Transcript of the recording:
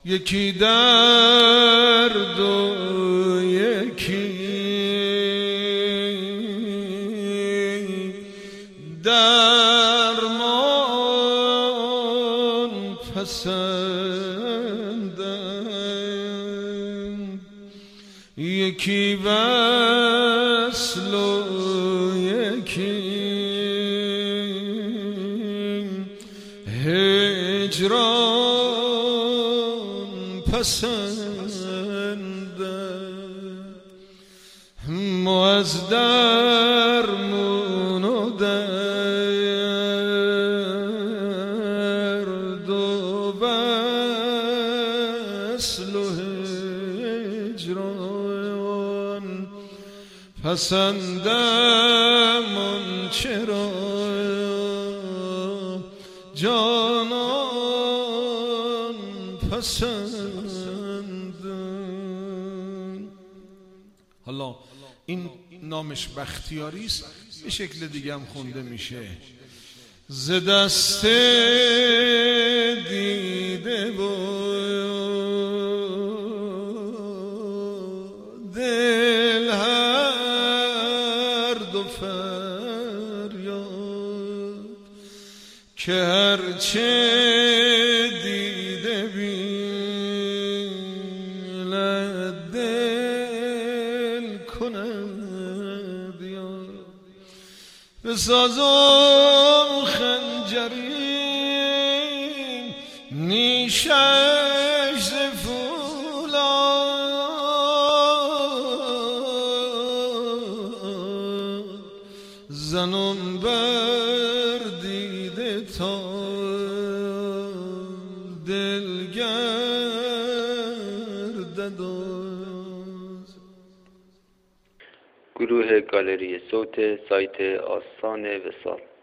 یکی درد و یکی درمان پسندم، یکی وصل و یکی هجران پسندم. ما از درمون و درد و وصل و هجران پسندم، آن چرا جانان پسندم. حالا این نامش بختیاری است، به شکل دیگه هم خونده میشه. ز دست دیده و دل هر دو فریاد، که هرچه دیده بیند دل کند یاد. بسازم خنجری نیشش ز فولاد، زنم بر دیده تا دل گردد. گروه گالری صوت سایت آستان وصال.